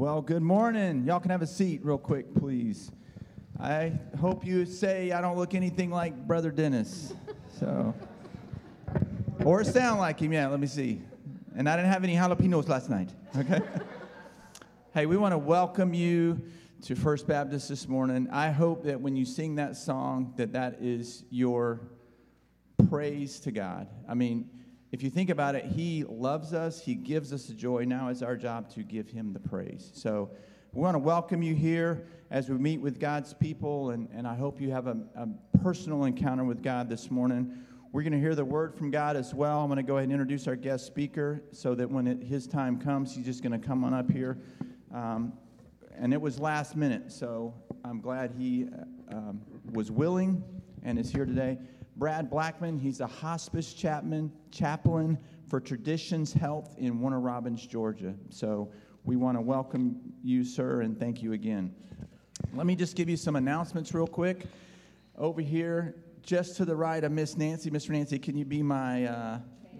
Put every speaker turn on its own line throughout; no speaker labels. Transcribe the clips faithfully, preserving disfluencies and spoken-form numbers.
Well, good morning. Y'all can have a seat real quick, please. I hope you say I don't look anything like Brother Dennis. So, or sound like him. Yeah, let me see. And I didn't have any jalapenos last night. Okay. Hey, we want to welcome you to First Baptist this morning. I hope that when you sing that song, that that is your praise to God. I mean, if you think about it, He loves us. He gives us the joy. Now it's our job to give Him the praise. So we want to welcome you here as we meet with God's people, and, and I hope you have a, a personal encounter with God this morning. We're going to hear the word from God as well. I'm going to go ahead and introduce our guest speaker so that when it, his time comes, he's just going to come on up here. Um, and it was last minute, so I'm glad he um, was willing and is here today. Brad Blackman, he's a hospice chaplain, chaplain for Traditions Health in Warner Robins, Georgia. So we want to welcome you, sir, and thank you again. Let me just give you some announcements real quick. Over here, just to the right of Miss Nancy. Mister Nancy, can you be my uh,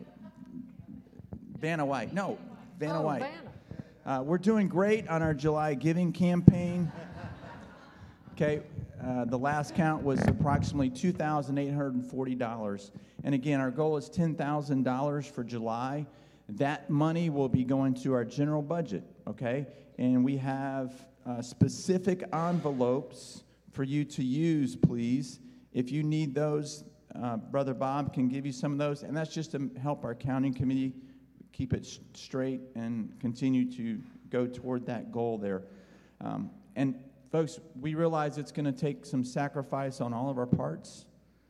Vanna White? No, Vanna
oh,
White.
Vanna.
Uh, we're doing great on our July giving campaign. Okay. Uh, the last count was approximately two thousand eight hundred forty dollars. And again, our goal is ten thousand dollars for July. That money will be going to our general budget, okay? And we have uh, specific envelopes for you to use, please. If you need those, uh, Brother Bob can give you some of those. And that's just to help our counting committee keep it sh- straight and continue to go toward that goal there. Um, and Folks, we realize it's going to take some sacrifice on all of our parts,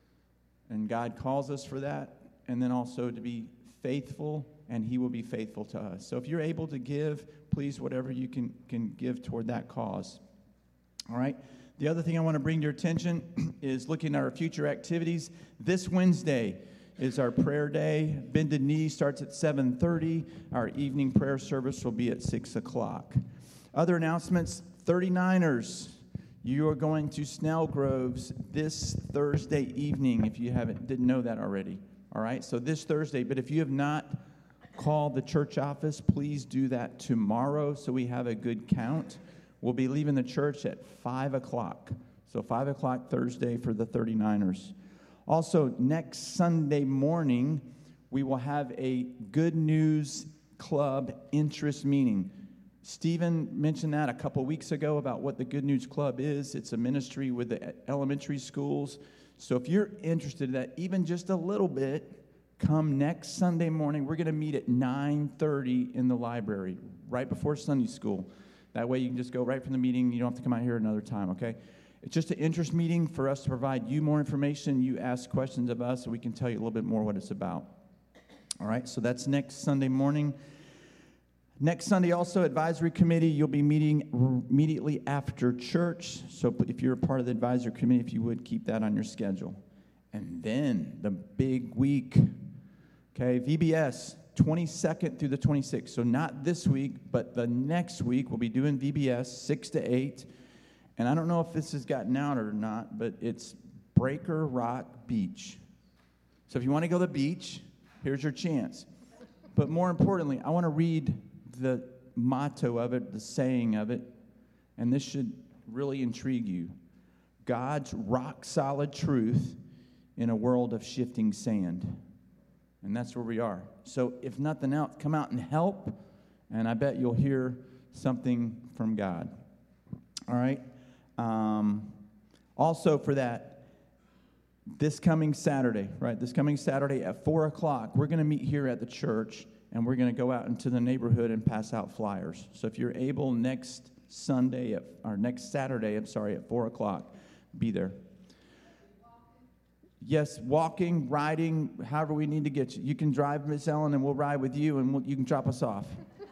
and God calls us for that, and then also to be faithful, and He will be faithful to us. So if you're able to give, please, whatever you can, can give toward that cause. All right? The other thing I want to bring to your attention is looking at our future activities. This Wednesday is our prayer day. Bended Knee starts at seven thirty. Our evening prayer service will be at six o'clock. Other announcements. thirty-niners, you are going to Snell Groves this Thursday evening, if you haven't didn't know that already. All right, so this Thursday. But if you have not called the church office, please do that tomorrow so we have a good count. We'll be leaving the church at five o'clock. So five o'clock Thursday for the thirty-niners. Also, next Sunday morning, we will have a Good News Club interest meeting. Stephen mentioned that a couple weeks ago about what the Good News Club is. It's a ministry with the elementary schools. So if you're interested in that, even just a little bit, come next Sunday morning. We're going to meet at nine thirty in the library, right before Sunday school. That way you can just go right from the meeting. You don't have to come out here another time, okay? It's just an interest meeting for us to provide you more information. You ask questions of us, so we can tell you a little bit more what it's about. All right, so that's next Sunday morning. Next Sunday, also, advisory committee, you'll be meeting r- immediately after church. So if you're a part of the advisory committee, if you would, keep that on your schedule. And then the big week, okay, V B S, twenty-second through the twenty-sixth. So not this week, but the next week, we'll be doing V B S, six to eight. And I don't know if this has gotten out or not, but it's Breaker Rock Beach. So if you want to go to the beach, here's your chance. But more importantly, I want to read the motto of it, the saying of it, and this should really intrigue you. God's rock-solid truth in a world of shifting sand. And that's where we are. So if nothing else, come out and help, and I bet you'll hear something from God. All right? Um, also for that, this coming Saturday, right, this coming Saturday at four o'clock, we're going to meet here at the church, and we're going to go out into the neighborhood and pass out flyers. So if you're able next Sunday, at, or next Saturday, I'm sorry, at four o'clock, be there. Yes, walking, riding, however we need to get you. You can drive, Miss Ellen, and we'll ride with you, and we'll, you can drop us off.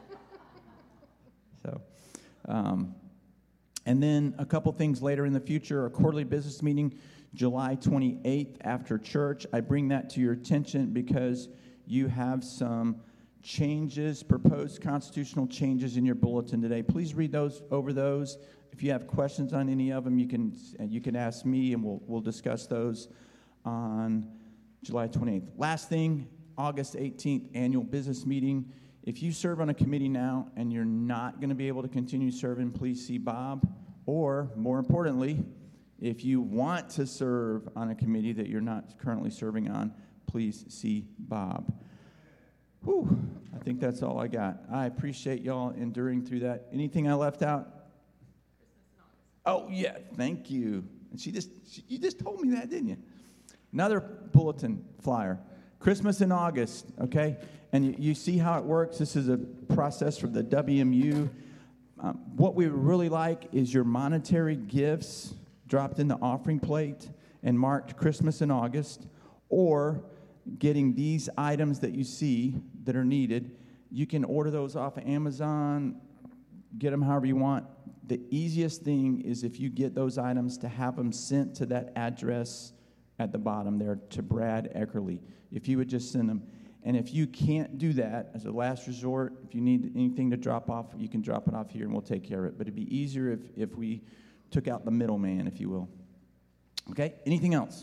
So, um, and then a couple things later in the future, a quarterly business meeting, July twenty-eighth after church. I bring that to your attention because you have some changes, proposed constitutional changes in your bulletin today. Please read those over those. If you have questions on any of them, you can you can ask me, and we'll we'll discuss those on July twenty-eighth. Last thing, August eighteenth, annual business meeting. If you serve on a committee now and you're not going to be able to continue serving, please see Bob. Or, more importantly, if you want to serve on a committee that you're not currently serving on, please see Bob. Whew, I think that's all I got. I appreciate y'all enduring through that. Anything I left out? Oh, yeah, thank you. And she just, she, you just told me that, didn't you? Another bulletin flyer. Christmas in August, okay? And you, you see how it works. This is a process for the W M U. Um, what we would really like is your monetary gifts dropped in the offering plate and marked Christmas in August, or getting these items that you see that are needed. You can order those off of Amazon, get them however you want. The easiest thing is if you get those items to have them sent to that address at the bottom there, to Brad Eckerly. If you would just send them. And if you can't do that, as a last resort, if you need anything to drop off, you can drop it off here and we'll take care of it. But it'd be easier if, if we took out the middleman, if you will. Okay? Anything else?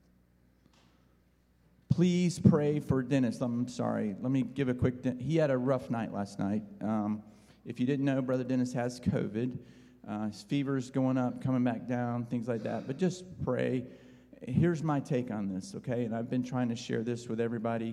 Please pray for Dennis. I'm sorry. Let me give a quick... De- he had a rough night last night. Um, if you didn't know, Brother Dennis has COVID. Uh, his fever's going up, coming back down, things like that. But just pray. Here's my take on this, okay? And I've been trying to share this with everybody.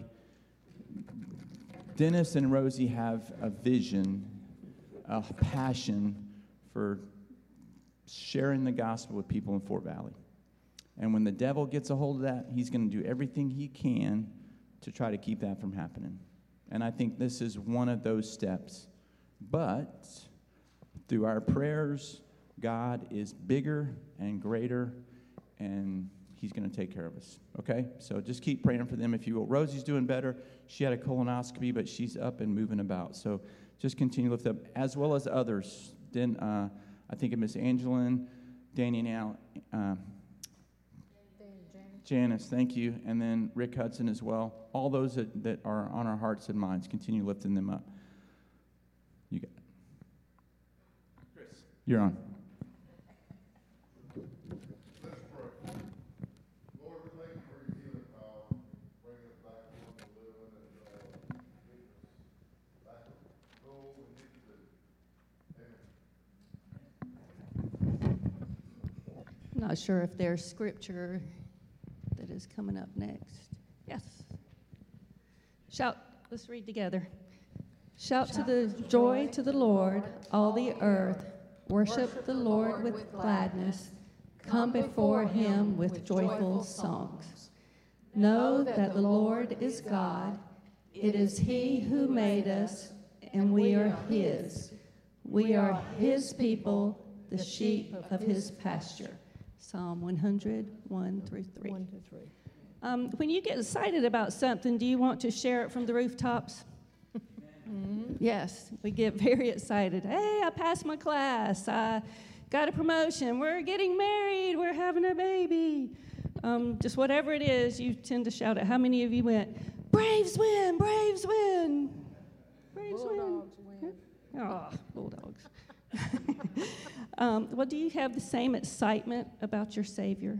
Dennis and Rosie have a vision, a passion for sharing the gospel with people in Fort Valley. And when the devil gets a hold of that, he's going to do everything he can to try to keep that from happening. And I think this is one of those steps. But through our prayers, God is bigger and greater, and he's going to take care of us, okay? So just keep praying for them, if you will. Rosie's doing better. She had a colonoscopy, but she's up and moving about. So just continue to lift up, as well as others. Then uh, I think of Miss Angeline, Danny and Al, uh, Janice, thank you, and then Rick Hudson as well. All those that, that are on our hearts and minds, continue lifting them up. You got it. Chris, you're on.
Not sure if there's scripture that is coming up next. Yes. Shout, let's read together. Shout to the joy to the Lord, all the earth. Worship the Lord with gladness. Come before him with joyful songs. Know that the Lord is God. It is he who made us, and we are his. We are his people, the sheep of his pasture. Psalm one hundred, one through three.
One to three.
Um, when you get excited about something, do you want to share it from the rooftops? Mm-hmm. Yes, we get very excited. Hey, I passed my class. I got a promotion. We're getting married. We're having a baby. Um, just whatever it is, you tend to shout it. How many of you went, Braves win, Braves win, Braves
Bulldogs
win?
win.
Oh, Bulldogs. um, well, do you have the same excitement about your Savior?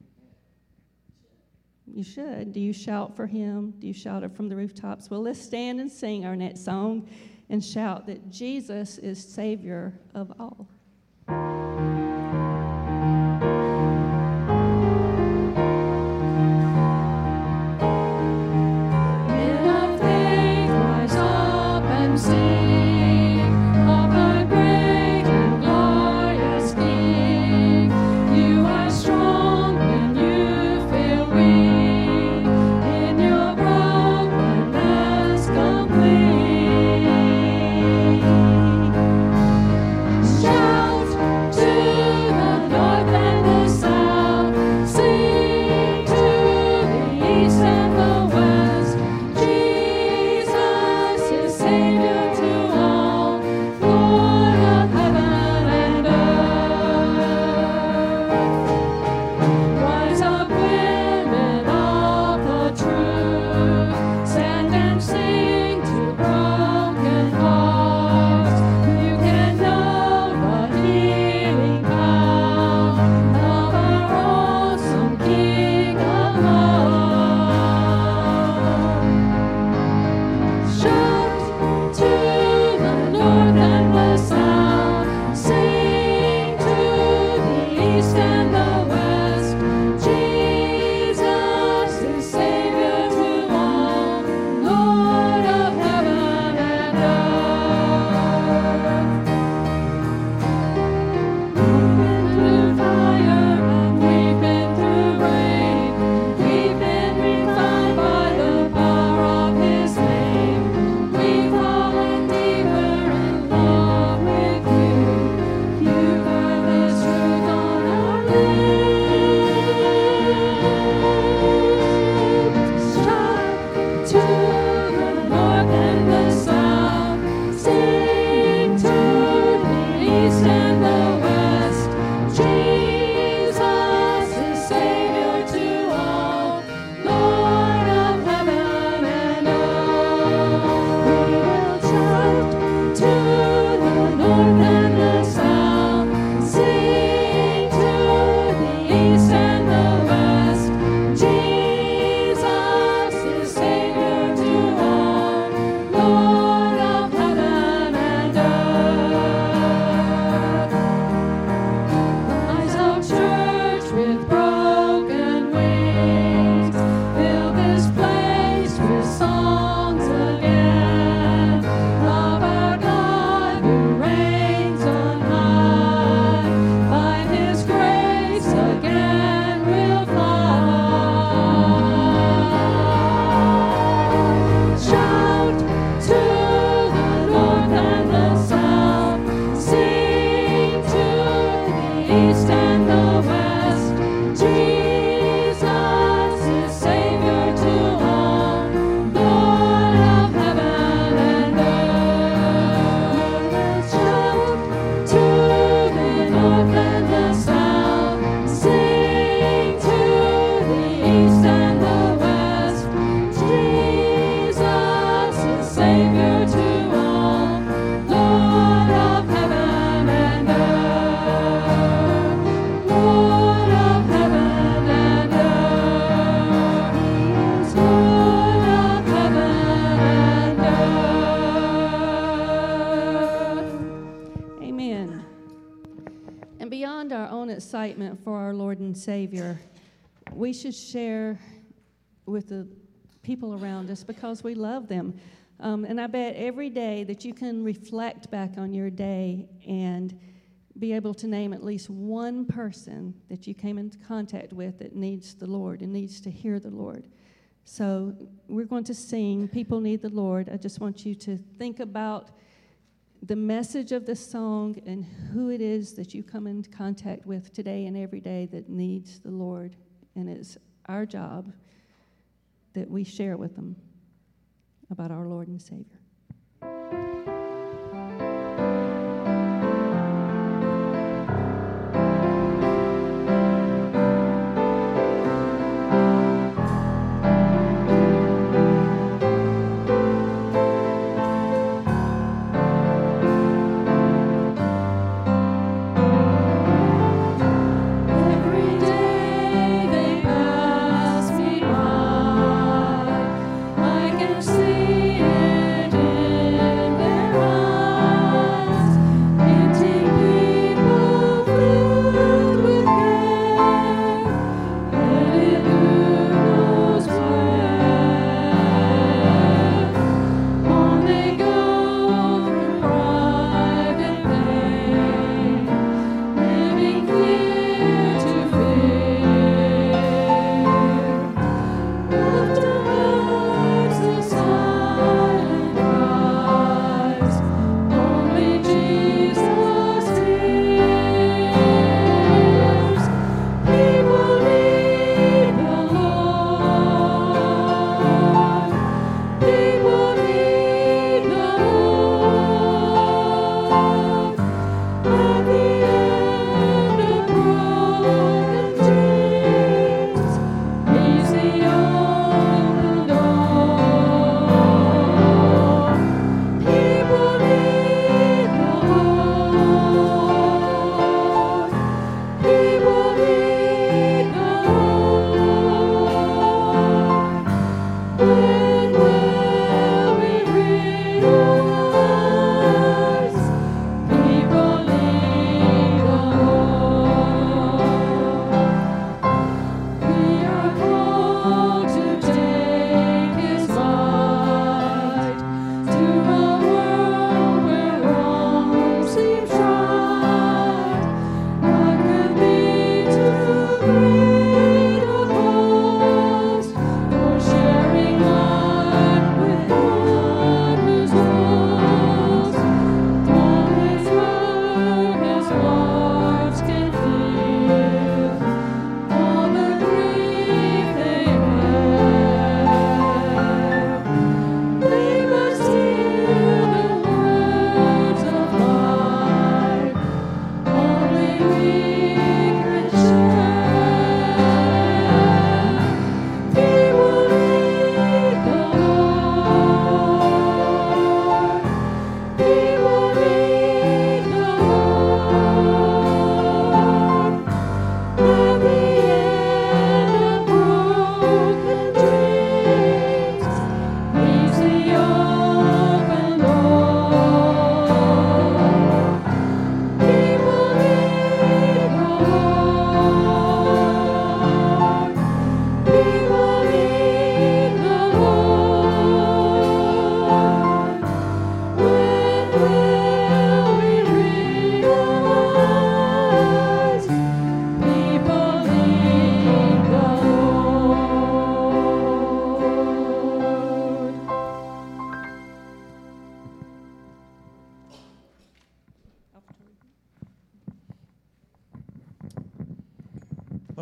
You should. Do you shout for him? Do you shout it from the rooftops? Well, let's stand and sing our next song and shout that Jesus is Savior of all.
In our faith, rise up and sing of the great and glorious King. You are strong when you feel weak. In your brokenness complete. Shout Sing to the east and the west. Jesus is Savior to all, Lord of heaven and earth. We will shout to the north and the south. Sing to the east and the west. Jesus is Savior to all, Lord of heaven and earth. Rise up, church, with broken wings. Fill this place with songs again of our God who reigns on high. By His grace again we'll fly. Shout to the north and the south. Sing to the east and the west. Jesus is Savior to all, Lord of heaven and earth. Shout to the north and the south. Sing to the east and the west. Jesus is Savior to all, Lord of heaven and earth. Lord of heaven and earth. He is Lord of heaven and earth.
Amen. And beyond our own excitement for our Lord and Savior, we should share with the people around us because we love them. Um, and I bet every day that you can reflect back on your day and be able to name at least one person that you came into contact with that needs the Lord and needs to hear the Lord. So we're going to sing People Need the Lord. I just want you to think about the message of the song and who it is that you come into contact with today and every day that needs the Lord. And it's our job that we share with them about our Lord and Savior.
Every day they pass me by. I can see it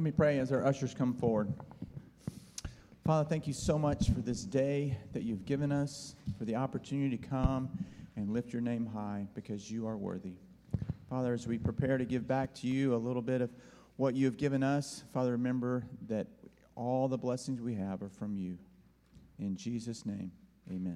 Let me pray as our ushers come forward. Father, thank you so much for this day that you've given us, for the opportunity to come and lift your name high because you are worthy. Father, as we prepare to give back to you a little bit of what you have given us, Father, remember that all the blessings we have are from you. In Jesus' name, amen.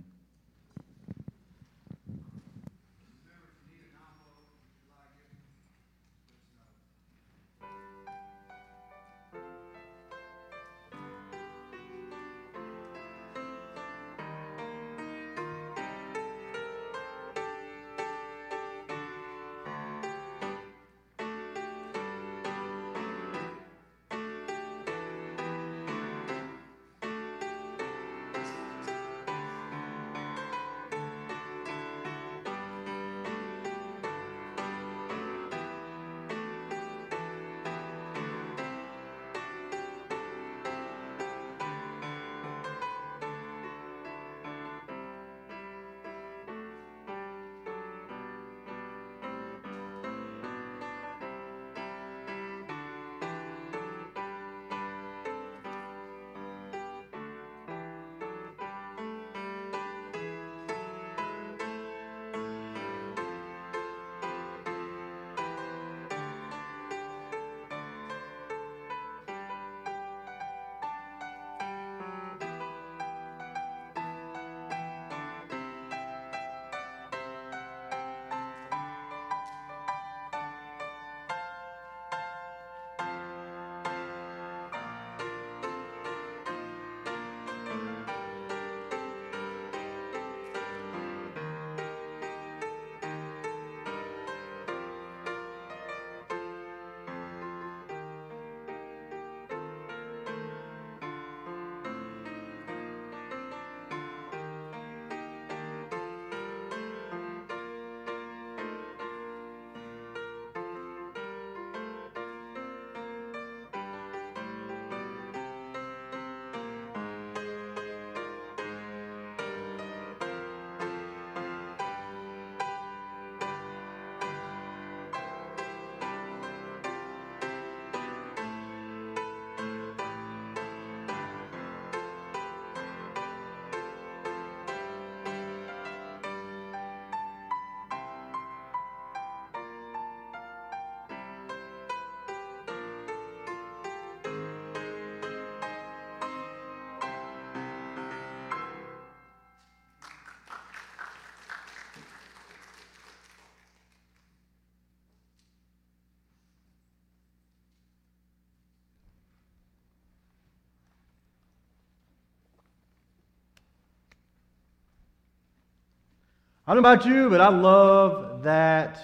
I don't know about you, but I love that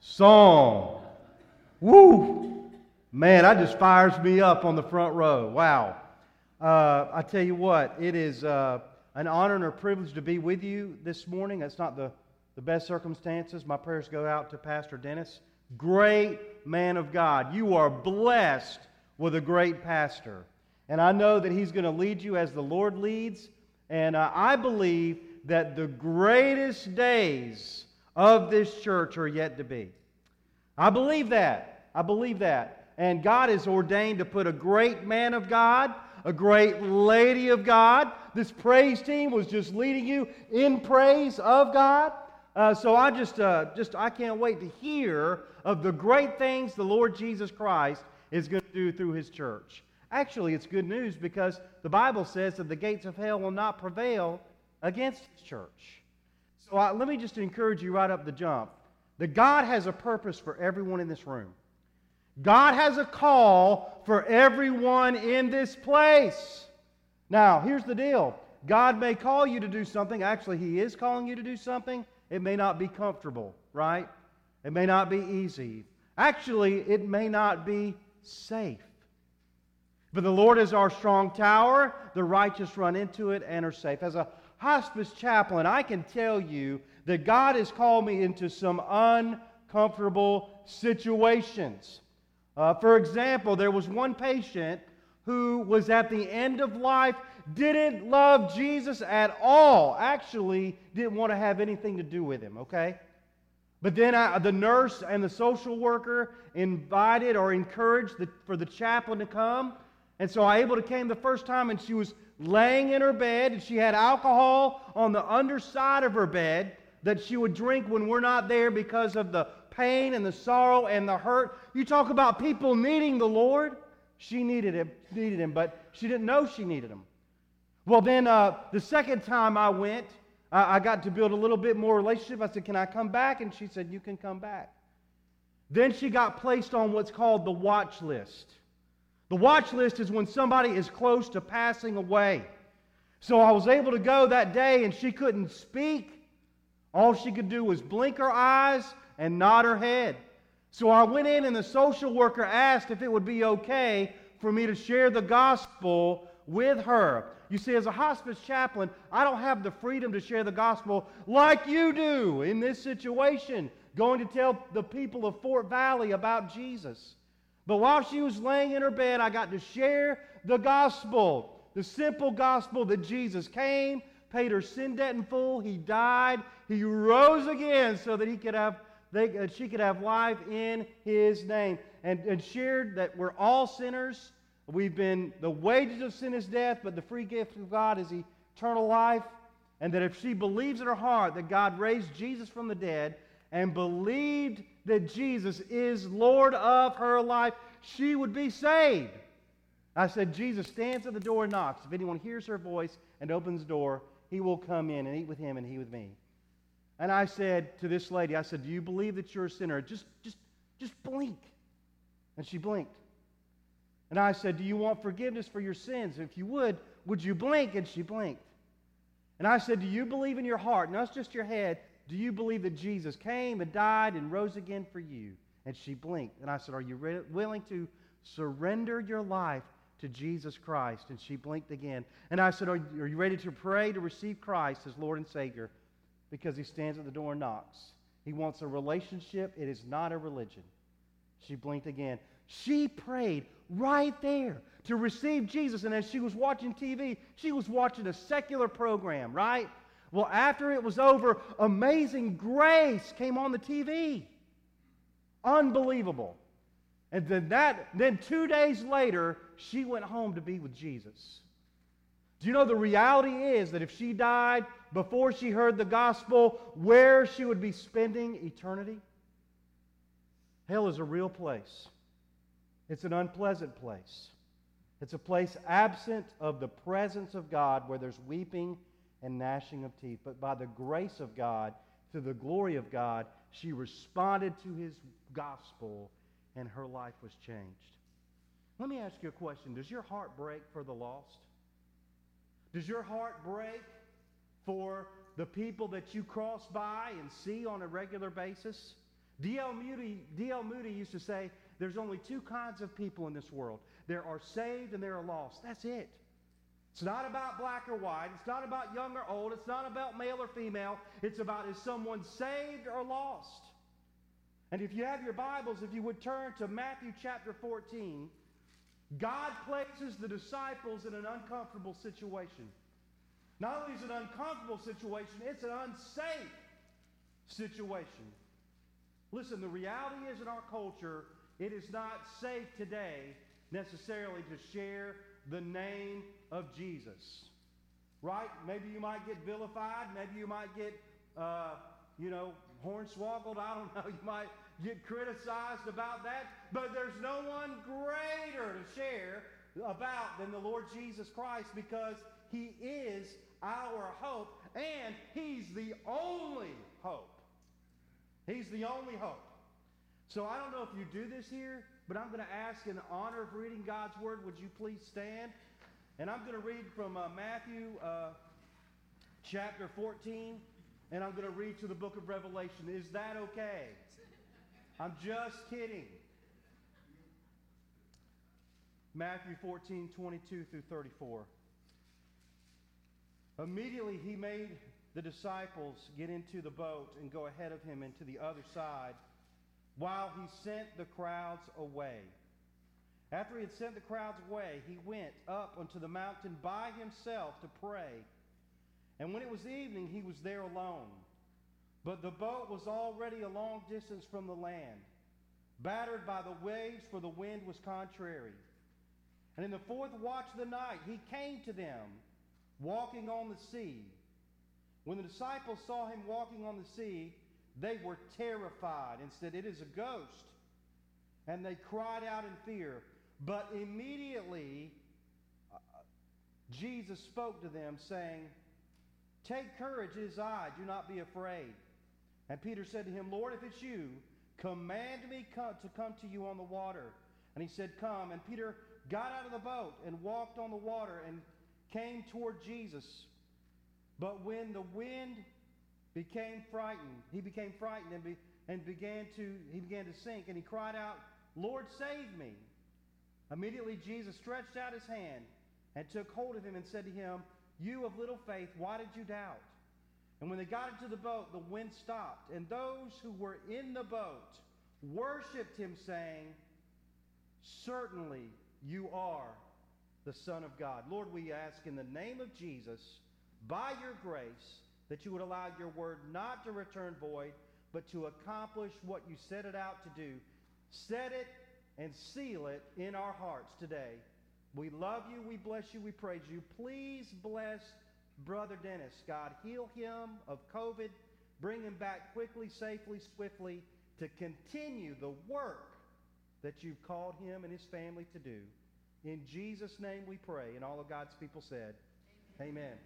song. Woo! Man, that just fires me up on the front row. Wow. Uh, I tell you what, it is uh, an honor and a privilege to be with you this morning. That's not the, the best circumstances. My prayers go out to Pastor Dennis. Great man of God. You are blessed with a great pastor. And I know that he's going to lead you as the Lord leads. And uh, I believe that the greatest days of this church are yet to be. I believe that. I believe that. And God has ordained to put a great man of God, a great lady of God. This praise team was just leading you in praise of God. Uh, so I just, uh, just, I can't wait to hear of the great things the Lord Jesus Christ is going to do through His church. Actually, it's good news because the Bible says that the gates of hell will not prevail against His church. So uh, let me just encourage you right up the jump that God has a purpose for everyone in this room. God has a call for everyone in this place. Now, here's the deal. God may call you to do something. Actually, He is calling you to do something. It may not be comfortable, right? It may not be easy. Actually, it may not be safe. But the Lord is our strong tower. The righteous run into it and are safe. As a hospice chaplain, I can tell you that God has called me into some uncomfortable situations. Uh, for example, there was one patient who was at the end of life, didn't love Jesus at all, actually didn't want to have anything to do with Him, okay? But then I, the nurse and the social worker invited or encouraged the, for the chaplain to come. And so I able to came the first time, and she was laying in her bed, and she had alcohol on the underside of her bed that she would drink when we're not there because of the pain and the sorrow and the hurt. You talk about people needing the Lord. She needed him, needed him, but she didn't know she needed him. Well, then uh, the second time I went, uh, I got to build a little bit more relationship. I said, "Can I come back?" And she said, "You can come back." Then she got placed on what's called the watch list. The watch list is when somebody is close to passing away. So I was able to go that day, and she couldn't speak. All she could do was blink her eyes and nod her head. So I went in, and the social worker asked if it would be okay for me to share the gospel with her. You see, as a hospice chaplain, I don't have the freedom to share the gospel like you do in this situation, going to tell the people of Fort Valley about Jesus. But while she was laying in her bed, I got to share the gospel, the simple gospel that Jesus came, paid her sin debt in full, He died, He rose again so that he could have, they, uh, she could have life in His name, and, and shared that we're all sinners. We've been, the wages of sin is death, but the free gift of God is eternal life, and that if she believes in her heart that God raised Jesus from the dead and believed that Jesus is Lord of her life, she would be saved. I said, Jesus stands at the door and knocks. If anyone hears her voice and opens the door, he will come in and eat with him and he with me. And I said to this lady, I said, "Do you believe that you're a sinner? Just, just, just blink." And she blinked. And I said, "Do you want forgiveness for your sins? If you would, would you blink?" And she blinked. And I said, "Do you believe in your heart, not just your head, do you believe that Jesus came and died and rose again for you?" And she blinked. And I said, "Are you re- willing to surrender your life to Jesus Christ?" And she blinked again. And I said, are you, are you ready to pray to receive Christ as Lord and Savior? Because He stands at the door and knocks. He wants a relationship. It is not a religion. She blinked again. She prayed right there to receive Jesus. And as she was watching T V, she was watching a secular program, right? Well, after it was over, Amazing Grace came on the T V. Unbelievable. And then that, then two days later, she went home to be with Jesus. Do you know the reality is that if she died before she heard the gospel, where she would be spending eternity? Hell is a real place. It's an unpleasant place. It's a place absent of the presence of God, where there's weeping and gnashing of teeth. But by the grace of God, through the glory of God, she responded to His gospel, and her life was changed. Let me ask you a question. Does your heart break for the lost? Does your heart break for the people that you cross by and see on a regular basis? D L Moody, D L Moody used to say, there's only two kinds of people in this world. There are saved and there are lost. That's it. It's not about black or white. It's not about young or old. It's not about male or female. It's about, is someone saved or lost? And if you have your Bibles, if you would turn to Matthew chapter fourteen, God places the disciples in an uncomfortable situation. Not only is it an uncomfortable situation, it's an unsafe situation. Listen, the reality is in our culture, it is not safe today necessarily to share the name of Jesus. Right? Maybe you might get vilified. Maybe you might get, uh, you know, hornswoggled. I don't know. You might get criticized about that. But there's no one greater to share about than the Lord Jesus Christ, because He is our hope, and He's the only hope. He's the only hope. So I don't know if you do this here, but I'm going to ask in honor of reading God's Word, would you please stand? And I'm going to read from uh, Matthew uh, chapter fourteen, and I'm going to read to the book of Revelation. Is that okay? I'm just kidding. Matthew fourteen, twenty-two through thirty-four. Immediately He made the disciples get into the boat and go ahead of Him into the other side, while He sent the crowds away. After He had sent the crowds away, He went up onto the mountain by Himself to pray. And when it was evening, He was there alone. But the boat was already a long distance from the land, battered by the waves, for the wind was contrary. And in the fourth watch of the night, he came to them, walking on the sea. When the disciples saw him walking on the sea, they were terrified and said, "It is a ghost." And they cried out in fear. But immediately uh, Jesus spoke to them, saying, "Take courage, it is I, do not be afraid." And Peter said to him, "Lord, if it's you, command me co- to come to you on the water." And he said, "Come." And Peter got out of the boat and walked on the water and came toward Jesus. But when the wind became frightened, he became frightened and, be, and began to he began to sink, and he cried out, "Lord, save me." Immediately Jesus stretched out his hand and took hold of him and said to him, "You of little faith, why did you doubt?" And when they got into the boat, the wind stopped, and those who were in the boat worshipped him, saying, "Certainly you are the Son of God." Lord, we ask in the name of Jesus, by your grace, that you would allow your word not to return void, but to accomplish what you set it out to do. Set it and seal it in our hearts today. We love you, we bless you, we praise you. Please bless Brother Dennis. God, heal him of COVID. Bring him back quickly, safely, swiftly to continue the work that you've called him and his family to do. In Jesus' name we pray. And all of God's people said, Amen. Amen.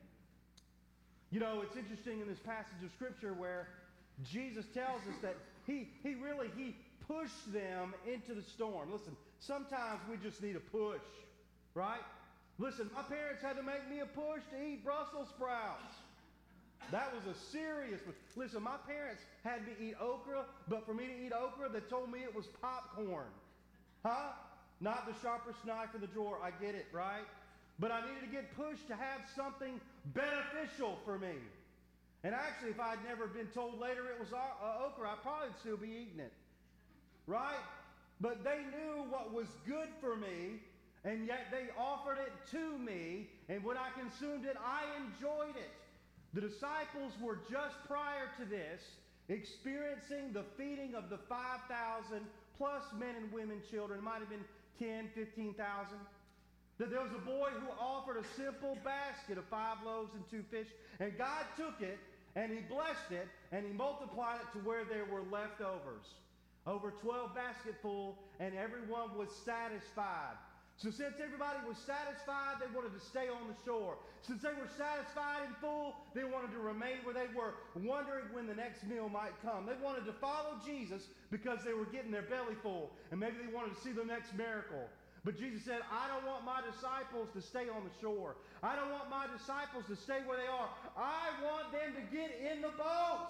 You know, it's interesting in this passage of Scripture where Jesus tells us that he, he really, he pushed them into the storm. Listen, sometimes we just need a push, right? Listen, my parents had to make me a push to eat Brussels sprouts. That was a serious push. Listen, my parents had me eat okra, but for me to eat okra, they told me it was popcorn. Huh? Not the sharpest knife in the drawer. I get it, right? But I needed to get pushed to have something beneficial for me. And actually, if I'd never been told later it was uh, okra, I probably would still be eating it. Right? But they knew what was good for me, and yet they offered it to me, and when I consumed it, I enjoyed it. The disciples were just prior to this experiencing the feeding of the five thousand plus men and women, children. It might have been ten, fifteen thousand. That there was a boy who offered a simple basket of five loaves and two fish, and God took it and he blessed it and he multiplied it to where there were leftovers. Over twelve basketful, and everyone was satisfied. So since everybody was satisfied, they wanted to stay on the shore. Since they were satisfied and full, they wanted to remain where they were, wondering when the next meal might come. They wanted to follow Jesus because they were getting their belly full, and maybe they wanted to see the next miracle. But Jesus said, I don't want my disciples to stay on the shore. I don't want my disciples to stay where they are. I want them to get in the boat.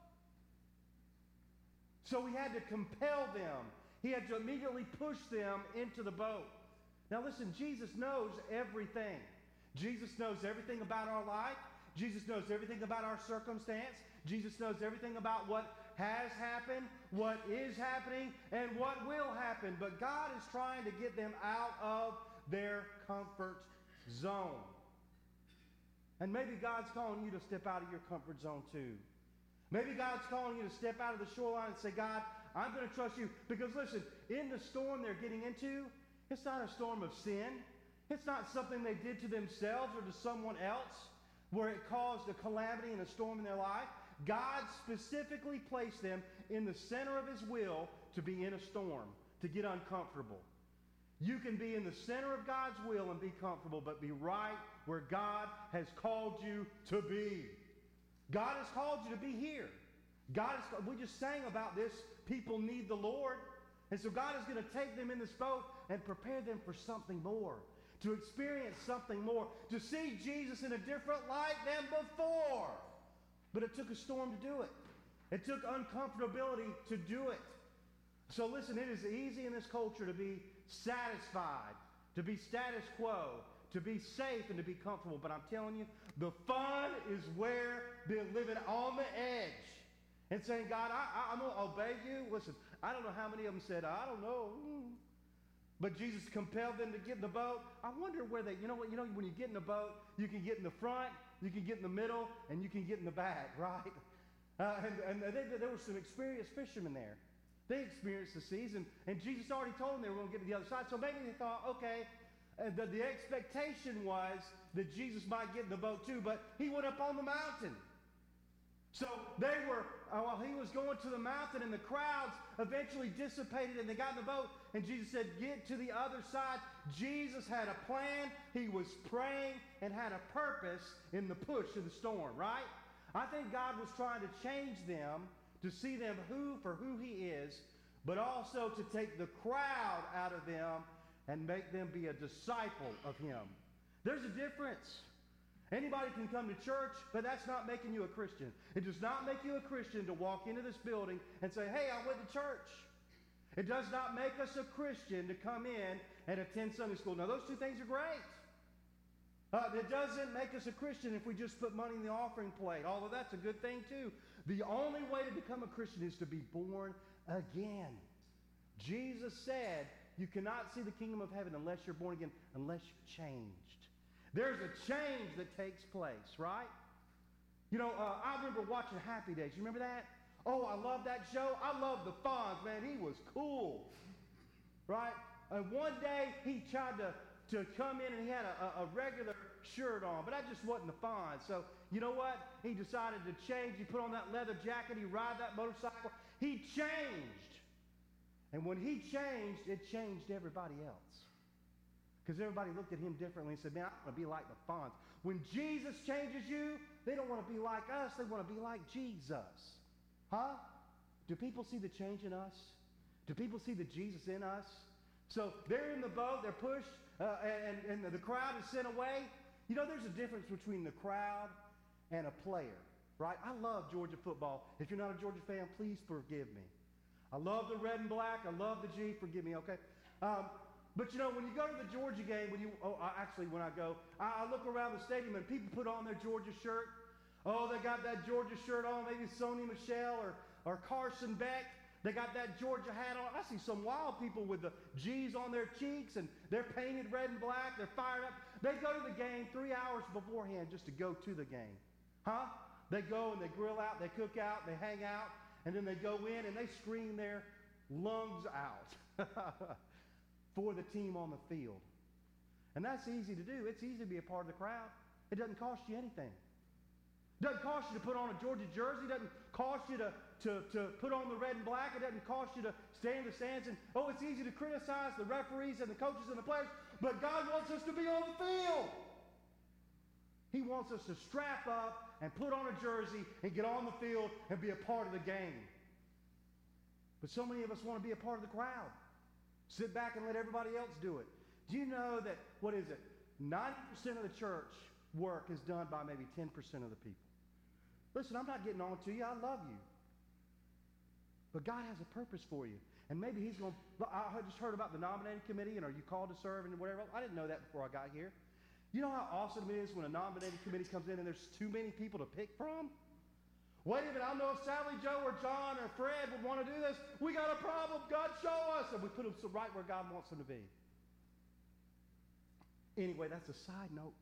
So he had to compel them. He had to immediately push them into the boat. Now listen, Jesus knows everything. Jesus knows everything about our life. Jesus knows everything about our circumstance. Jesus knows everything about what has happened, what is happening, and what will happen. But God is trying to get them out of their comfort zone. And maybe God's calling you to step out of your comfort zone too. Maybe God's calling you to step out of the shoreline and say, God, I'm going to trust you. Because listen, in the storm they're getting into, it's not a storm of sin. It's not something they did to themselves or to someone else where it caused a calamity and a storm in their life. God specifically placed them in the center of his will to be in a storm, to get uncomfortable. You can be in the center of God's will and be comfortable, but be right where God has called you to be. God has called you to be here. God is, we just sang about this. People need the Lord. And so God is going to take them in this boat and prepare them for something more, to experience something more, to see Jesus in a different light than before. But it took a storm to do it. It took uncomfortability to do it. So listen, it is easy in this culture to be satisfied, to be status quo, to be safe and to be comfortable. But I'm telling you, the fun is where they're living on the edge and saying, God, I, I, I'm going to obey you. Listen, I don't know how many of them said, I don't know. But Jesus compelled them to get in the boat. I wonder where they, you know what, you know, when you get in the boat, you can get in the front, you can get in the middle, and you can get in the back, right? Uh, and and they, there were some experienced fishermen there. They experienced the seas, and, and Jesus already told them they were going to get to the other side. So maybe they thought, okay, uh, the, the expectation was that Jesus might get in the boat too, but he went up on the mountain. So they were, uh, while he was going to the mountain, and the crowds eventually dissipated, and they got in the boat, and Jesus said, get to the other side. Jesus had a plan. He was praying and had a purpose in the push of the storm, right? I think God was trying to change them, to see them who for who he is, but also to take the crowd out of them and make them be a disciple of him. There's a difference. Anybody can come to church, but that's not making you a Christian. It does not make you a Christian to walk into this building and say, hey, I went to church. It does not make us a Christian to come in and attend Sunday school. Now, those two things are great. Uh, it doesn't make us a Christian if we just put money in the offering plate, although that's a good thing too. The only way to become a Christian is to be born again. Jesus said, you cannot see the kingdom of heaven unless you're born again, unless you're changed. There's a change that takes place, right? You know, uh, I remember watching Happy Days. You remember that? Oh, I love that show. I love the Fonz, man. He was cool, right? And one day he tried to, to come in and he had a, a regular shirt on, but that just wasn't the Fonz. So you know what? He decided to change. He put on that leather jacket. He ride that motorcycle. He changed. And when he changed, it changed everybody else. Because everybody looked at him differently and said, man, I want to be like the Fonz. When Jesus changes you, they don't want to be like us. They want to be like Jesus. Huh? Do people see the change in us? Do people see the Jesus in us? So they're in the boat, they're pushed, uh, and, and the crowd is sent away. You know, there's a difference between the crowd and a player, right? I love Georgia football. If you're not a Georgia fan, please forgive me. I love the red and black. I love the G. Forgive me, okay? Um, But you know, when you go to the Georgia game, when you, oh, actually when I go, I, I look around the stadium and people put on their Georgia shirt. Oh, they got that Georgia shirt on, maybe Sony Michelle or, or Carson Beck. They got that Georgia hat on. I see some wild people with the G's on their cheeks and they're painted red and black. They're fired up. They go to the game three hours beforehand just to go to the game. Huh? They go and they grill out, they cook out, they hang out, and then they go in and they scream their lungs out. For the team on the field. And that's easy to do. It's easy to be a part of the crowd. It doesn't cost you anything. It doesn't cost you to put on a Georgia jersey. It doesn't cost you to, to, to put on the red and black. It doesn't cost you to stay in the stands. And, oh, it's easy to criticize the referees and the coaches and the players, but God wants us to be on the field. He wants us to strap up and put on a jersey and get on the field and be a part of the game. But so many of us want to be a part of the crowd. Sit back and let everybody else do it. Do you know that, what is it, ninety percent of the church work is done by maybe ten percent of the people? Listen, I'm not getting on to you. I love you. But God has a purpose for you. And maybe he's going to, I just heard about the nominating committee and are you called to serve and whatever. I didn't know that before I got here. You know how awesome it is when a nominating committee comes in and there's too many people to pick from? Wait a minute, I don't know if Sally, Joe, or John, or Fred would want to do this. We got a problem. God, show us. And we put them right where God wants them to be. Anyway, that's a side note.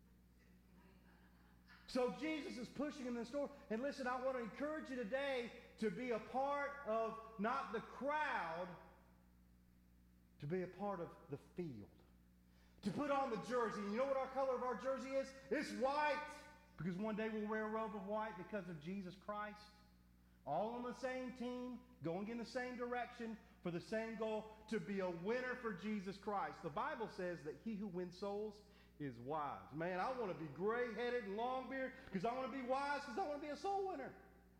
So Jesus is pushing in this door. And listen, I want to encourage you today to be a part of not the crowd, to be a part of the field. To put on the jersey. You know what our color of our jersey is? It's white. Because one day we'll wear a robe of white because of Jesus Christ. All on the same team, going in the same direction for the same goal, to be a winner for Jesus Christ. The Bible says that he who wins souls is wise. Man, I want to be gray-headed and long-bearded because I want to be wise because I want to be a soul winner.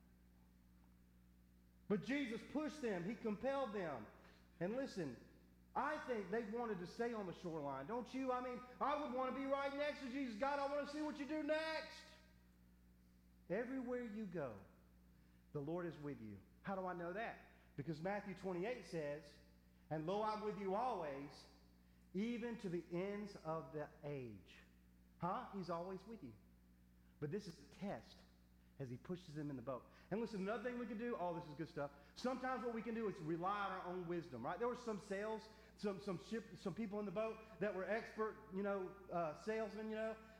But Jesus pushed them. He compelled them. And listen, I think they wanted to stay on the shoreline. Don't you? I mean, I would want to be right next to Jesus. God, I want to see what you do next. Everywhere you go, the Lord is with you. How do I know that? Because Matthew twenty-eight says, and lo, I'm with you always, even to the ends of the age. Huh? He's always with you. But this is a test as he pushes them in the boat. And listen, another thing we can do, oh, this is good stuff. Sometimes what we can do is rely on our own wisdom, right? There were some sails, some some ship, some people in the boat that were expert, you know, uh, salesmen, you know,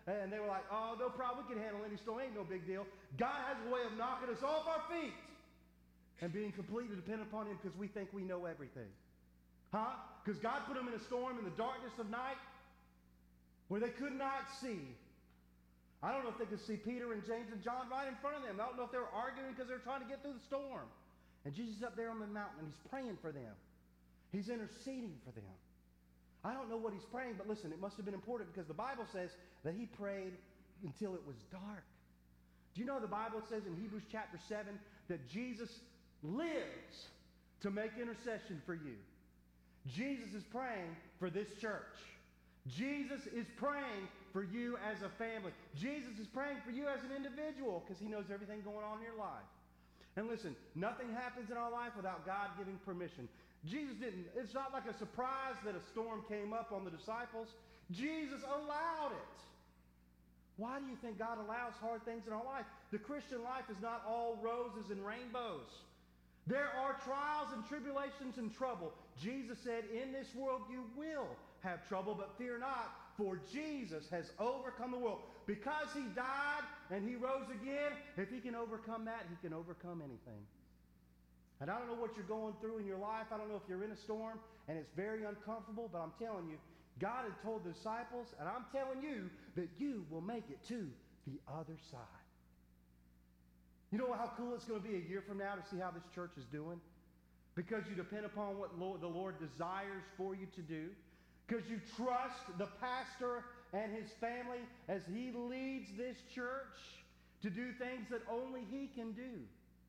and they were like, oh, no problem, we can handle any storm, ain't no big deal. God has a way of knocking us off our feet and being completely dependent upon him because we think we know everything. Huh? Because God put them in a storm in the darkness of night where they could not see. I don't know if they could see Peter and James and John right in front of them. I don't know if they were arguing because they were trying to get through the storm. And Jesus is up there on the mountain, and he's praying for them. He's interceding for them. I don't know what he's praying, but listen, it must have been important because the Bible says that he prayed until it was dark. Do you know the Bible says in Hebrews chapter seven that Jesus lives to make intercession for you? Jesus is praying for this church. Jesus is praying for you as a family. Jesus is praying for you as an individual because he knows everything going on in your life. And listen, nothing happens in our life without God giving permission. Jesus didn't, it's not like a surprise that a storm came up on the disciples. Jesus allowed it. Why do you think God allows hard things in our life? The Christian life is not all roses and rainbows. There are trials and tribulations and trouble. Jesus said, in this world you will have trouble, but fear not, for Jesus has overcome the world. Because he died and he rose again, if he can overcome that, he can overcome anything. And I don't know what you're going through in your life. I don't know if you're in a storm and it's very uncomfortable, but I'm telling you, God had told the disciples, and I'm telling you, that you will make it to the other side. You know how cool it's going to be a year from now to see how this church is doing? Because you depend upon what Lord, the Lord desires for you to do. Because you trust the pastor and his family as he leads this church to do things that only he can do.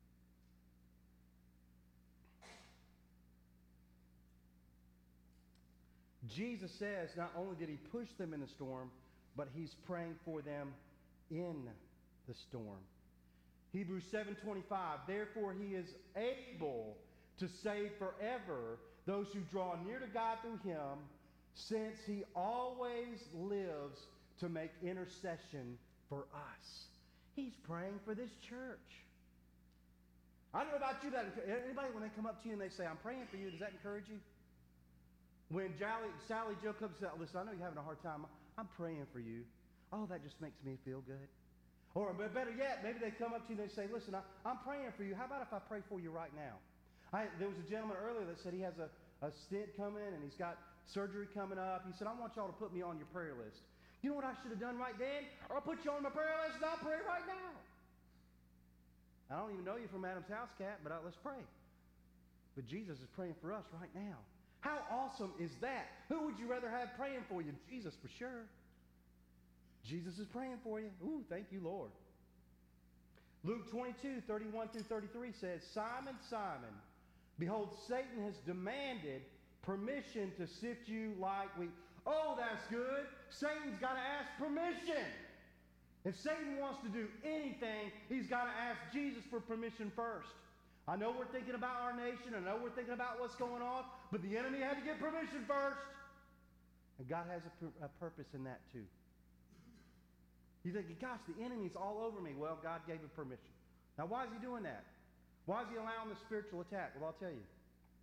Jesus says not only did he push them in the storm, but he's praying for them in the storm. Hebrews seven twenty-five, therefore he is able to save forever those who draw near to God through him, since he always lives to make intercession for us. He's praying for this church. I don't know about you, that anybody when they come up to you and they say, I'm praying for you, does that encourage you? When Sally, Sally Joe comes and says, listen, I know you're having a hard time. I'm praying for you. Oh, that just makes me feel good. Or better yet, maybe they come up to you and they say, listen, I, I'm praying for you. How about if I pray for you right now? I, there was a gentleman earlier that said he has a, a stent coming and he's got surgery coming up. He said, I want y'all to put me on your prayer list. You know what I should have done right then? I'll put you on my prayer list and I'll pray right now. I don't even know you from Adam's house, Cat, but I, let's pray. But Jesus is praying for us right now. How awesome is that? Who would you rather have praying for you? Jesus, for sure. Jesus is praying for you. Ooh, thank you, Lord. Luke twenty-two, thirty-one through thirty-three says, Simon, Simon, behold, Satan has demanded permission to sift you like wheat. Oh, that's good. Satan's got to ask permission. If Satan wants to do anything, he's got to ask Jesus for permission first. I know we're thinking about our nation. I know we're thinking about what's going on, but the enemy had to get permission first. And God has a, pur- a purpose in that too. You think, gosh, the enemy's all over me. Well, God gave him permission. Now, why is he doing that? Why is he allowing the spiritual attack? Well, I'll tell you.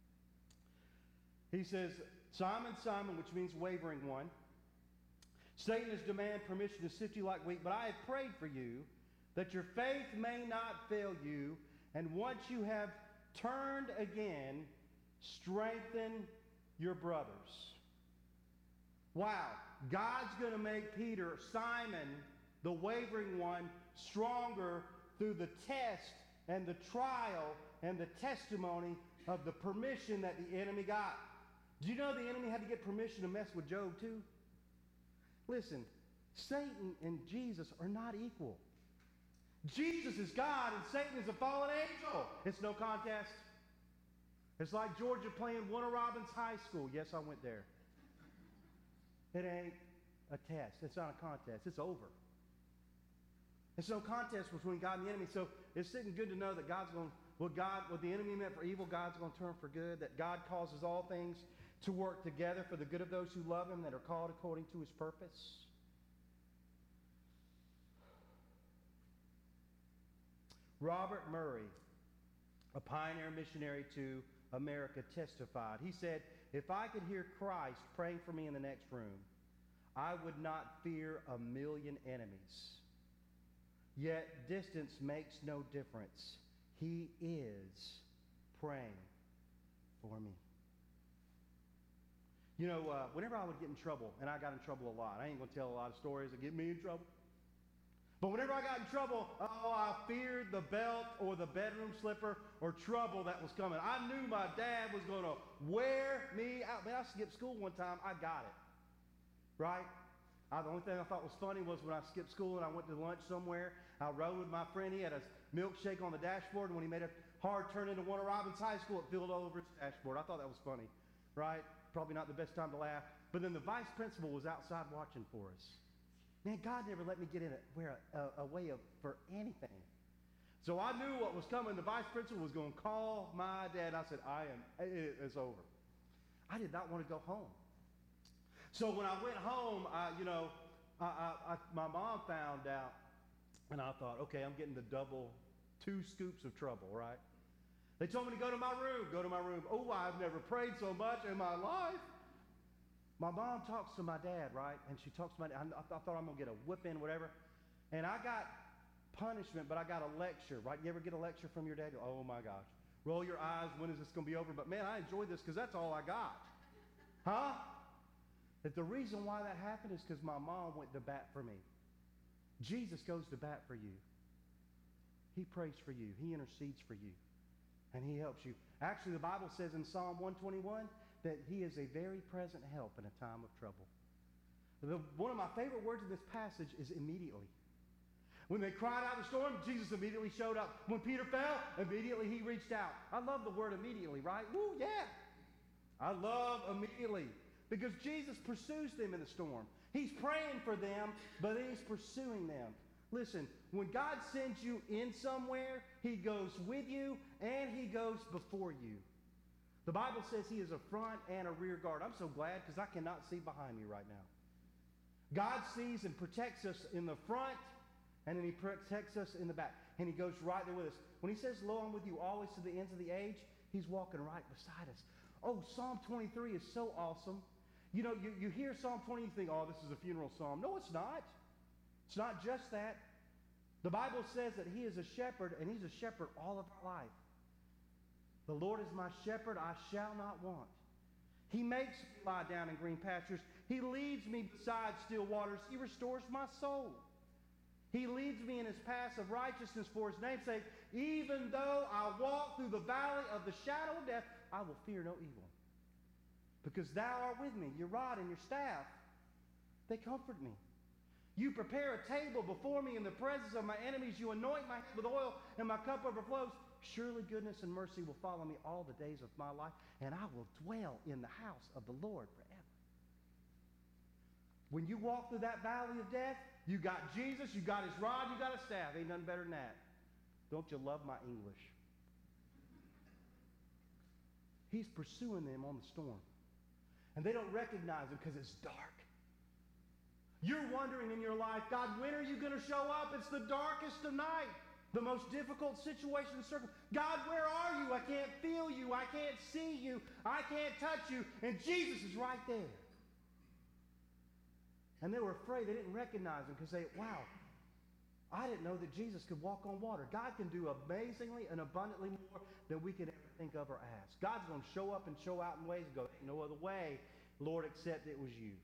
He says, Simon, Simon, which means wavering one, Satan has demanded permission to sift you like wheat, but I have prayed for you that your faith may not fail you, and once you have turned again, strengthen your brothers. Wow. God's going to make Peter, Simon, the wavering one, stronger through the test and the trial and the testimony of the permission that the enemy got. Do you know the enemy had to get permission to mess with Job too? Listen, Satan and Jesus are not equal. Jesus is God and Satan is a fallen angel. It's no contest. It's like Georgia playing Warner Robins High School. Yes, I went there. It ain't a test. It's not a contest. It's over. It's no contest between God and the enemy. So it's sitting good to know that God's going, what God, what the enemy meant for evil, God's going to turn for good, that God causes all things to work together for the good of those who love him, that are called according to his purpose. Robert Murray, a pioneer missionary to America, testified. He said, if I could hear Christ praying for me in the next room, I would not fear a million enemies. Yet distance makes no difference. He is praying for me. You know, uh, whenever I would get in trouble, and I got in trouble a lot, I ain't going to tell a lot of stories that get me in trouble. But whenever I got in trouble, oh, I feared the belt or the bedroom slipper or trouble that was coming. I knew my dad was going to wear me out. Man, I skipped school one time. I got it. Right? I, the only thing I thought was funny was when I skipped school and I went to lunch somewhere, I rode with my friend. He had a milkshake on the dashboard, and when he made a hard turn into Warner Robins High School, it filled all over his dashboard. I thought that was funny. Right? Probably not the best time to laugh. But then the vice principal was outside watching for us. Man, God never let me get in a, where a, a, a way of, for anything. So I knew what was coming. The vice principal was going to call my dad. I said, I am, it, it's over. I did not want to go home. So when I went home, I, you know, I, I, I, my mom found out, and I thought, okay, I'm getting the double, two scoops of trouble, right? They told me to go to my room, go to my room. Oh, I've never prayed so much in my life. My mom talks to my dad, right? And she talks to my dad. I, I thought I'm going to get a whipping, whatever. And I got punishment, but I got a lecture, right? You ever get a lecture from your dad? Oh, my gosh. Roll your eyes. When is this going to be over? But, man, I enjoyed this because that's all I got. Huh? That the reason why that happened is because my mom went to bat for me. Jesus goes to bat for you. He prays for you. He intercedes for you. And he helps you. Actually, the Bible says in Psalm one twenty-one that he is a very present help in a time of trouble. The, one of my favorite words in this passage is immediately. When they cried out in the storm, Jesus immediately showed up. When Peter fell, immediately he reached out. I love the word immediately, right? Woo, yeah. I love immediately. Because Jesus pursues them in the storm. He's praying for them, but then he's pursuing them. Listen, when God sends you in somewhere, he goes with you and he goes before you. The Bible says he is a front and a rear guard. I'm so glad because I cannot see behind me right now. God sees and protects us in the front, and then he protects us in the back. And he goes right there with us. When he says, lo, I'm with you always to the ends of the age, he's walking right beside us. Oh, Psalm twenty-three is so awesome. You know, you, you hear Psalm twenty, you think, oh, this is a funeral psalm. No, it's not. It's not just that. The Bible says that he is a shepherd, and he's a shepherd all of our life. The Lord is my shepherd, I shall not want. He makes me lie down in green pastures. He leads me beside still waters. He restores my soul. He leads me in his paths of righteousness for his name's sake. Even though I walk through the valley of the shadow of death, I will fear no evil. Because thou art with me, your rod and your staff, they comfort me. You prepare a table before me in the presence of my enemies. You anoint my head with oil, and my cup overflows. Surely goodness and mercy will follow me all the days of my life, and I will dwell in the house of the Lord forever. When you walk through that valley of death, you got Jesus, you got his rod, you got a staff. Ain't nothing better than that. Don't you love my English? He's pursuing them on the storm. And they don't recognize him because it's dark. You're wondering in your life, God, when are you going to show up? It's the darkest of night. The most difficult situation in circle. God, where are you? I can't feel you. I can't see you. I can't touch you. And Jesus is right there. And they were afraid. They didn't recognize him because they, wow, I didn't know that Jesus could walk on water. God can do amazingly and abundantly more than we could ever think of or ask. God's going to show up and show out in ways and go, no other way, Lord, except it was you.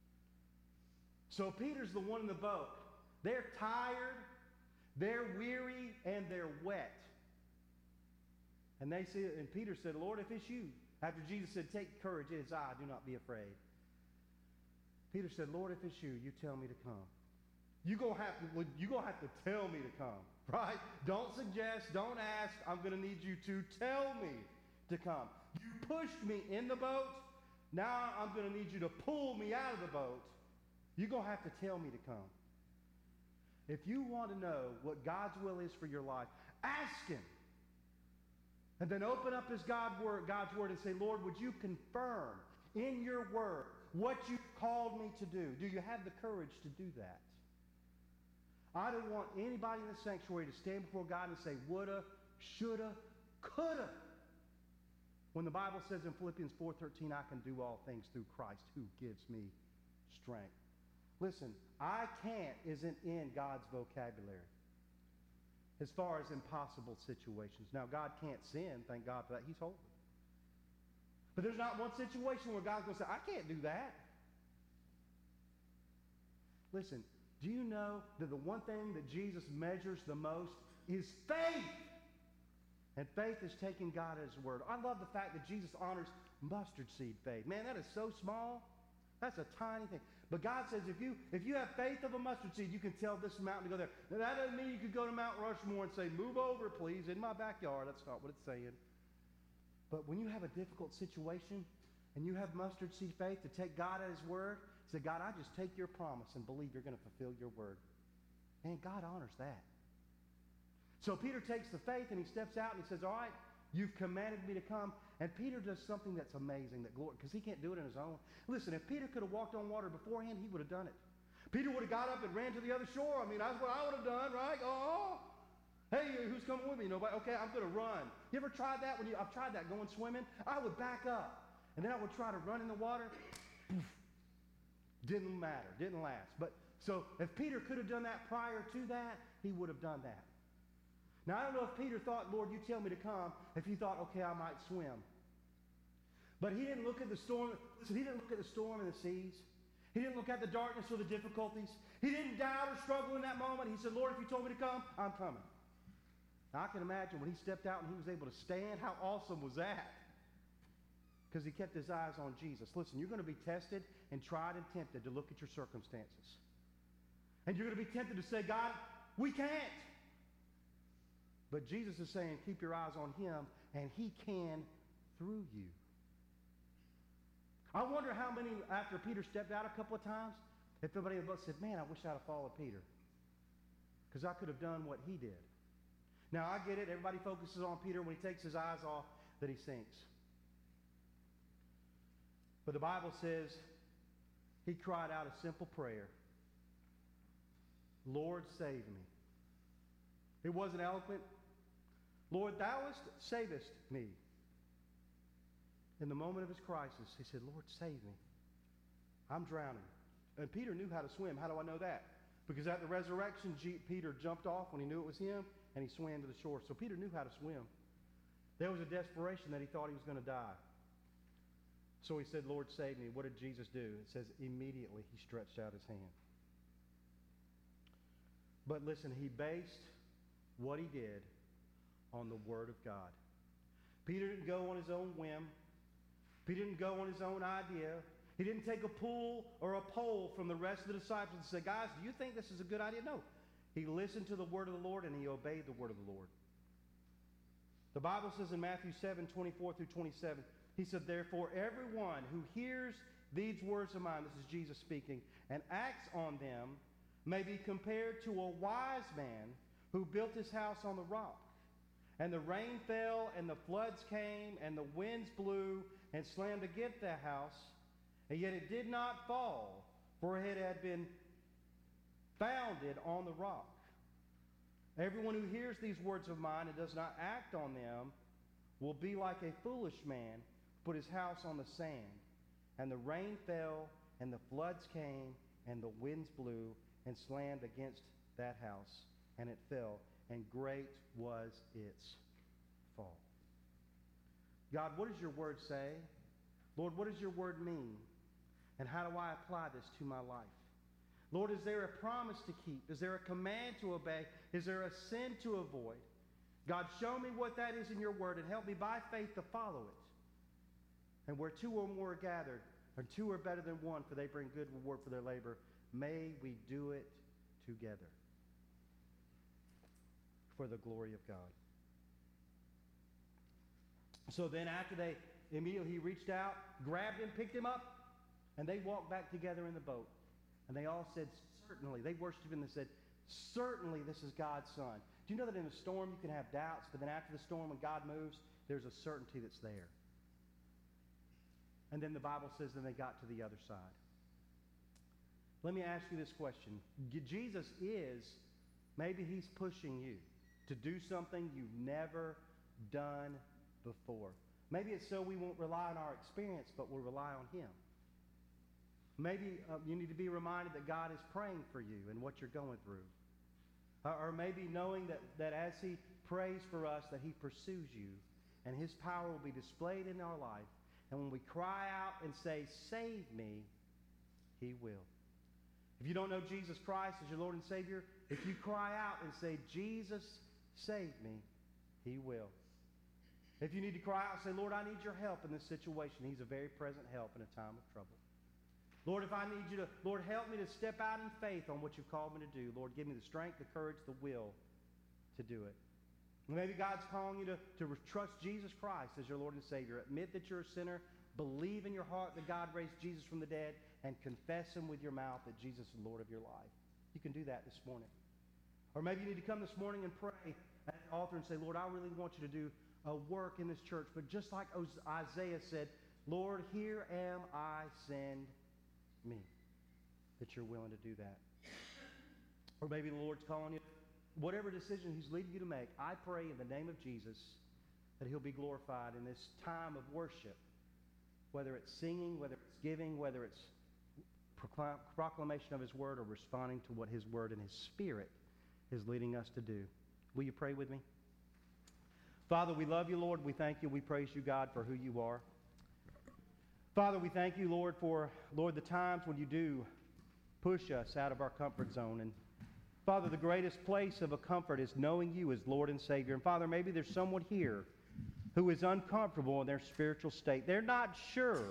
So Peter's the one in the boat. They're tired, they're weary, and they're wet. And they said, and Peter said, Lord, if it's you. After Jesus said, take courage, it is I, do not be afraid. Peter said, Lord, if it's you, you tell me to come. You're going to have to, you're going to have to tell me to come, right? Don't suggest, don't ask. I'm going to need you to tell me to come. You pushed me in the boat. Now I'm going to need you to pull me out of the boat. You're going to have to tell me to come. If you want to know what God's will is for your life, ask him. And then open up his God word, God's word and say, Lord, would you confirm in your word what you've called me to do? Do you have the courage to do that? I don't want anybody in the sanctuary to stand before God and say, woulda, shoulda, coulda. When the Bible says in Philippians four thirteen, I can do all things through Christ who gives me strength. Listen, I can't isn't in God's vocabulary as far as impossible situations. Now, God can't sin. Thank God for that. He's holy. But there's not one situation where God's going to say, I can't do that. Listen, do you know that the one thing that Jesus measures the most is faith? And faith is taking God at his word. I love the fact that Jesus honors mustard seed faith. Man, that is so small. That's a tiny thing. But God says if you if you have faith of a mustard seed, you can tell this mountain to go there. Now, that doesn't mean you could go to Mount Rushmore and say, move over, please, in my backyard. That's not what it's saying. But when you have a difficult situation and you have mustard seed faith to take God at his word, say, God, I just take your promise and believe you're going to fulfill your word. And God honors that. So Peter takes the faith and he steps out and he says, all right, you've commanded me to come. And Peter does something that's amazing, that glory, because he can't do it on his own. Listen, if Peter could have walked on water beforehand, he would have done it. Peter would have got up and ran to the other shore. I mean, that's what I would have done, right? Oh, hey, who's coming with me? Nobody. Okay, I'm going to run. You ever tried that? When you, I've tried that going swimming. I would back up, and then I would try to run in the water. Poof. Didn't matter. Didn't last. But so if Peter could have done that prior to that, he would have done that. Now, I don't know if Peter thought, Lord, you tell me to come, if he thought, okay, I might swim. But he didn't look at the storm. Listen, he didn't look at the storm and the seas. He didn't look at the darkness or the difficulties. He didn't doubt or struggle in that moment. He said, Lord, if you told me to come, I'm coming. Now, I can imagine when he stepped out and he was able to stand, how awesome was that? Because he kept his eyes on Jesus. Listen, you're going to be tested and tried and tempted to look at your circumstances. And you're going to be tempted to say, God, we can't. But Jesus is saying, keep your eyes on him, and he can through you. I wonder how many, after Peter stepped out a couple of times, if everybody of us said, man, I wish I'd have followed Peter. Because I could have done what he did. Now, I get it. Everybody focuses on Peter when he takes his eyes off, that he sinks. But the Bible says he cried out a simple prayer. Lord, save me. It wasn't eloquent. Lord, thou savest me. In the moment of his crisis, he said, Lord, save me. I'm drowning. And Peter knew how to swim. How do I know that? Because at the resurrection, G- Peter jumped off when he knew it was him, and he swam to the shore. So Peter knew how to swim. There was a desperation that he thought he was going to die. So he said, Lord, save me. What did Jesus do? It says immediately he stretched out his hand. But listen, he based what he did on the Word of God. Peter didn't go on his own whim. Peter didn't go on his own idea. He didn't take a pull or a poll from the rest of the disciples and say, guys, do you think this is a good idea? No. He listened to the Word of the Lord and he obeyed the Word of the Lord. The Bible says in Matthew seven, twenty-four through twenty-seven, he said, therefore, everyone who hears these words of mine, this is Jesus speaking, and acts on them, may be compared to a wise man who built his house on the rock. And the rain fell, and the floods came, and the winds blew and slammed against that house, and yet it did not fall, for it had been founded on the rock. Everyone who hears these words of mine and does not act on them will be like a foolish man who put his house on the sand. And the rain fell, and the floods came, and the winds blew and slammed against that house, and it fell, and great was its fall. God, what does your word say? Lord, what does your word mean? And how do I apply this to my life? Lord, is there a promise to keep? Is there a command to obey? Is there a sin to avoid? God, show me what that is in your word and help me by faith to follow it. And where two or more are gathered, and two are better than one, for they bring good reward for their labor, may we do it together for the glory of God. So then after they, immediately he reached out, grabbed him, picked him up, and they walked back together in the boat. And they all said, certainly, they worshiped him and they said, certainly this is God's son. Do you know that in a storm you can have doubts, but then after the storm when God moves, there's a certainty that's there. And then the Bible says then they got to the other side. Let me ask you this question. Jesus is, maybe he's pushing you to do something you've never done before. Maybe it's so we won't rely on our experience, but we'll rely on him. Maybe uh, you need to be reminded that God is praying for you and what you're going through. Uh, or maybe knowing that, that as he prays for us, that he pursues you, and his power will be displayed in our life. And when we cry out and say, save me, he will. If you don't know Jesus Christ as your Lord and Savior, if you cry out and say, Jesus, save me, he will. If you need to cry out and say, Lord, I need your help in this situation, he's a very present help in a time of trouble. Lord, if I need you to, Lord, help me to step out in faith on what you've called me to do. Lord, give me the strength, the courage, the will to do it. Maybe God's calling you to, to trust Jesus Christ as your Lord and Savior. Admit that you're a sinner. Believe in your heart that God raised Jesus from the dead, and confess him with your mouth that Jesus is Lord of your life. You can do that this morning. Or maybe you need to come this morning and pray at the altar and say, Lord, I really want you to do a work in this church. But just like Isaiah said, Lord, here am I, send me. That you're willing to do that. Or maybe the Lord's calling you. Whatever decision he's leading you to make, I pray in the name of Jesus that he'll be glorified in this time of worship. Whether it's singing, whether it's giving, whether it's proclam- proclamation of his word, or responding to what his word and his spirit is leading us to do. Will you pray with me? Father, we love you, Lord. We thank you. We praise you, God, for who you are. Father, we thank you, Lord, for, Lord, the times when you do push us out of our comfort zone. And Father, the greatest place of a comfort is knowing you as Lord and Savior. And Father, maybe there's someone here who is uncomfortable in their spiritual state. They're not sure.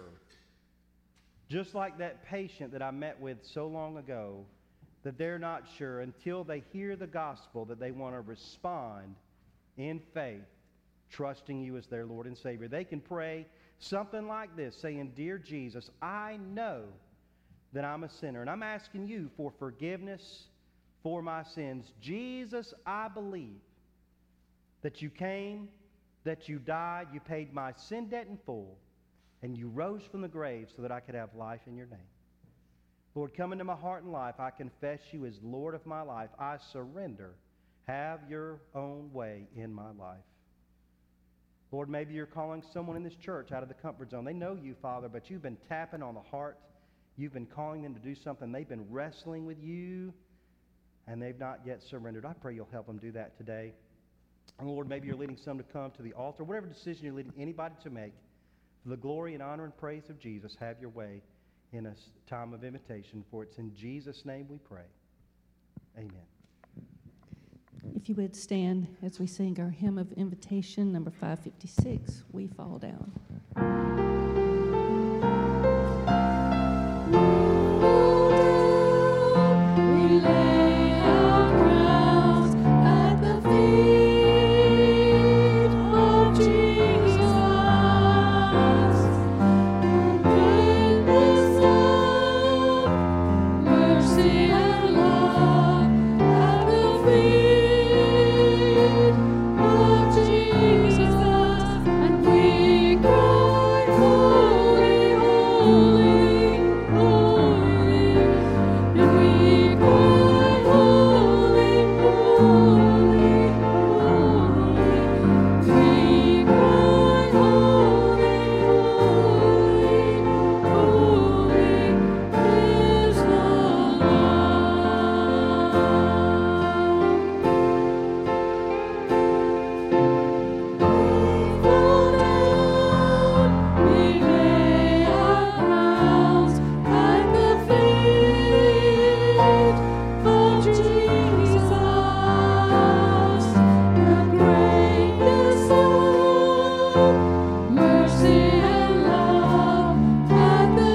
Just like that patient that I met with so long ago, that they're not sure until they hear the gospel that they want to respond in faith, trusting you as their Lord and Savior. They can pray something like this, saying, Dear Jesus, I know that I'm a sinner, and I'm asking you for forgiveness for my sins. Jesus, I believe that you came, that you died, you paid my sin debt in full, and you rose from the grave so that I could have life in your name. Lord, come into my heart and life. I confess you as Lord of my life. I surrender. Have your own way in my life. Lord, maybe you're calling someone in this church out of the comfort zone. They know you, Father, but you've been tapping on the heart. You've been calling them to do something. They've been wrestling with you, and they've not yet surrendered. I pray you'll help them do that today. And Lord, maybe you're leading some to come to the altar. Whatever decision you're leading anybody to make, for the glory and honor and praise of Jesus, have your way in a time of invitation. For it's in Jesus' name we pray. Amen.
If you would stand as we sing our hymn of invitation, number five fifty-six, We Fall Down.
We lay our crowns at the feet of Jesus. Goodness of mercy and love at the feet of Jesus, and we cry, Holy, holy, holy, and we cry, Holy, holy, holy, we cry, Holy, holy, holy is the Fall down, we lay our crowns at the feet of Jesus. The greatness of mercy and love at the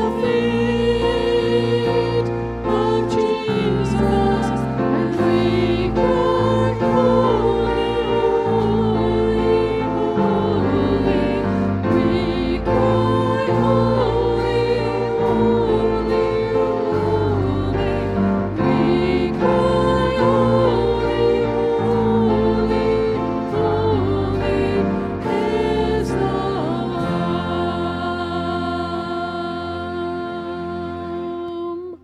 feet of Jesus, and we cry, Holy, holy, holy. We cry, Holy, holy, holy. We cry, Holy, holy, holy is the Lamb.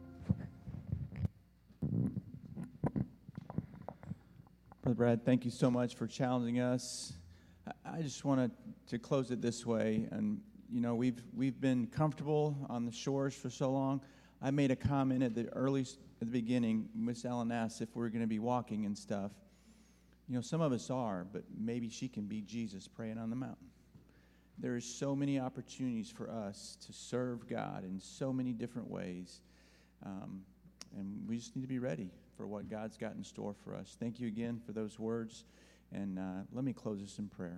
Brother Brad, thank you so much for challenging us. I- I just wanted to close it this way. And, you know, we've we've been comfortable on the shores for so long. I made a comment at the early at the beginning. Miss Ellen asked if we were going to be walking and stuff. You know, some of us are, but maybe she can be Jesus praying on the mountain. There is so many opportunities for us to serve God in so many different ways, um, and we just need to be ready for what God's got in store for us. Thank you again for those words, and uh, let me close this in prayer.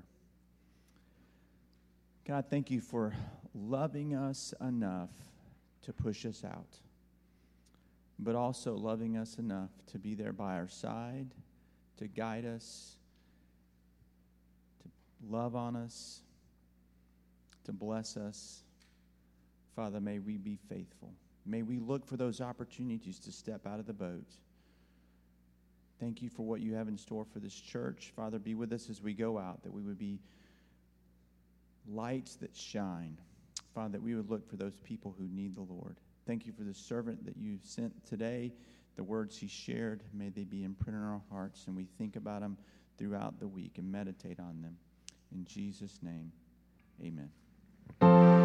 God, thank you for loving us enough to push us out, but also loving us enough to be there by our side, to guide us, to love on us, to bless us. Father, may we be faithful. May we look for those opportunities to step out of the boat. Thank you for what you have in store for this church. Father, be with us as we go out, that we would be lights that shine. Father, that we would look for those people who need the Lord. Thank you for the servant that you sent today, the words he shared. May they be imprinted in our hearts, and we think about them throughout the week and meditate on them. In Jesus' name, amen.